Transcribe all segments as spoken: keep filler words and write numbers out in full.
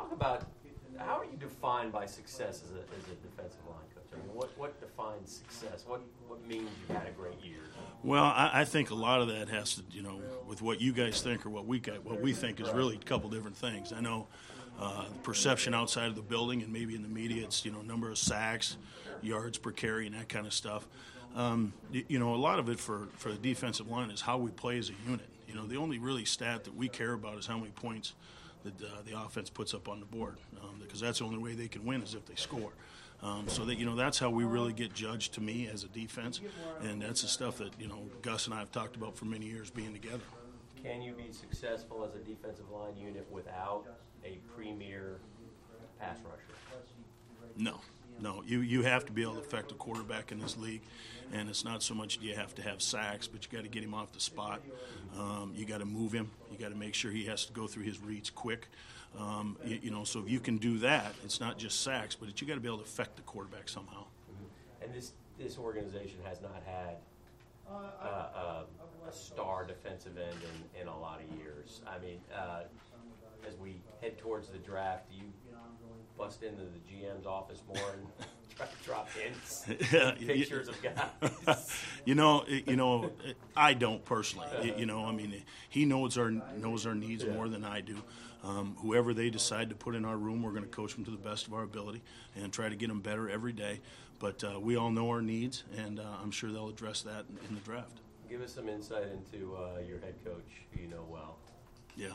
talk about how are you defined by success as a, as a defensive line coach? I mean, what, what defines success? What what means you've had a great year? Well, I, I think a lot of that has to, you know, with what you guys think or what we got, what we think is really a couple different things. I know uh, the perception outside of the building and maybe in the media, it's, you know, number of sacks, yards per carry, and that kind of stuff. Um, you, you know, a lot of it for, for the defensive line is how we play as a unit. You know, the only really stat that we care about is how many points that uh, the offense puts up on the board, um, because that's the only way they can win is if they score. Um, so that, you know, that's how we really get judged, to me, as a defense, and that's the stuff that, you know, Gus and I have talked about for many years being together. Can you be successful as a defensive line unit without a premier pass rusher? No. No, you, you have to be able to affect a quarterback in this league, and it's not so much you have to have sacks, but you got to get him off the spot. Um, you got to move him. You got to make sure he has to go through his reads quick. Um, you, you know, so if you can do that, it's not just sacks, but you got to be able to affect the quarterback somehow. Mm-hmm. And this this organization has not had uh, uh, a star defensive end in, in a lot of years. I mean, uh, as we head towards the draft, do you bust into the G M's office more and try to drop hints, pictures of guys? you know, you know, I don't personally. You, you know, I mean, he knows our knows our needs yeah. more than I do. Um, whoever they decide to put in our room, we're going to coach them to the best of our ability and try to get them better every day. But uh, we all know our needs, and uh, I'm sure they'll address that in, in the draft. Give us some insight into uh, your head coach, who you know well. Yeah.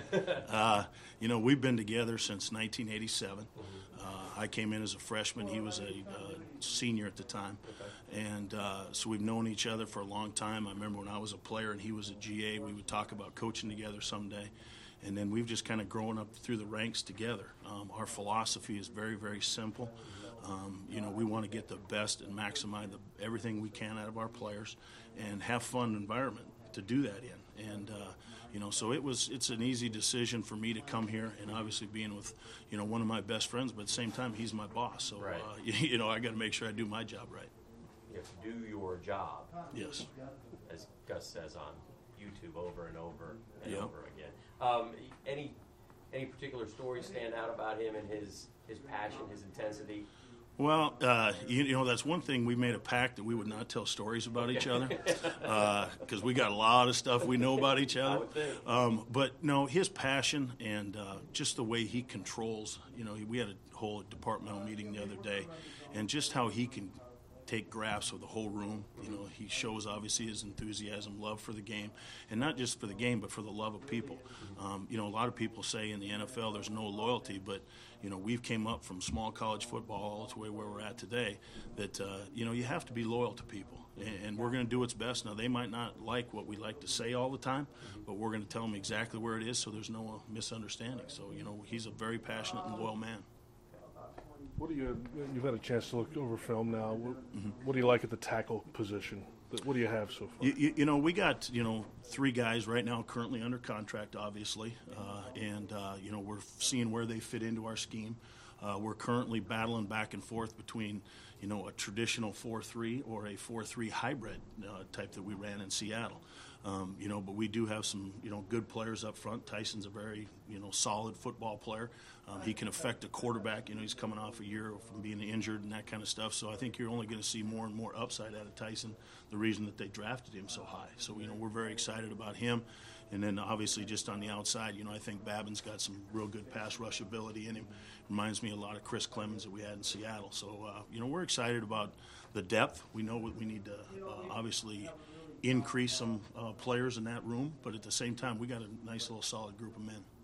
uh, you know, we've been together since nineteen eighty-seven. Uh, I came in as a freshman. He was a uh, senior at the time. And uh, so we've known each other for a long time. I remember when I was a player and he was a G A, we would talk about coaching together someday. And then we've just kind of grown up through the ranks together. Um, our philosophy is very, very simple. Um, you know, we want to get the best and maximize the, everything we can out of our players and have fun environment to do that in. And, uh, you know, so it was, it's an easy decision for me to come here, and obviously being with, you know, one of my best friends, but at the same time, he's my boss. So, right. uh, you, you know, I got to make sure I do my job right. You have to do your job. Yes. As Gus says on YouTube over and over and yep. over again. Um, any any particular stories stand out about him and his, his passion, his intensity? Well, uh, you, you know, that's one thing. We made a pact that we would not tell stories about each other because uh, we got a lot of stuff we know about each other. Um, but, no, his passion and uh, just the way he controls, you know, we had a whole departmental meeting the other day, and just how he can take grasp of the whole room. You know, he shows obviously his enthusiasm, love for the game, and not just for the game, but for the love of people. Um, you know, a lot of people say in the N F L there's no loyalty, but you know, we've came up from small college football all the way where we're at today. That uh, you know, you have to be loyal to people, and, and we're going to do what's best. Now, they might not like what we like to say all the time, but we're going to tell them exactly where it is, so there's no uh, misunderstanding. So, you know, he's a very passionate and loyal man. What do you? You've had a chance to look over film now. What, mm-hmm. what do you like at the tackle position? What do you have so far? You, you, you know, we got you know three guys right now currently under contract, obviously, uh, and uh, you know we're seeing where they fit into our scheme. Uh, we're currently battling back and forth between you know a traditional four three or a four three hybrid uh, type that we ran in Seattle. Um, you know, but we do have some, you know, good players up front. Tyson's a very, you know, solid football player. Um, he can affect a quarterback. You know, he's coming off a year from being injured and that kind of stuff. So I think you're only going to see more and more upside out of Tyson, the reason that they drafted him so high. So, you know, we're very excited about him. And then obviously just on the outside, you know, I think Babin's got some real good pass rush ability in him. Reminds me a lot of Chris Clemens that we had in Seattle. So, uh, you know, we're excited about the depth. We know what we need to uh, obviously increase some uh, players in that room, but at the same time, we got a nice little solid group of men.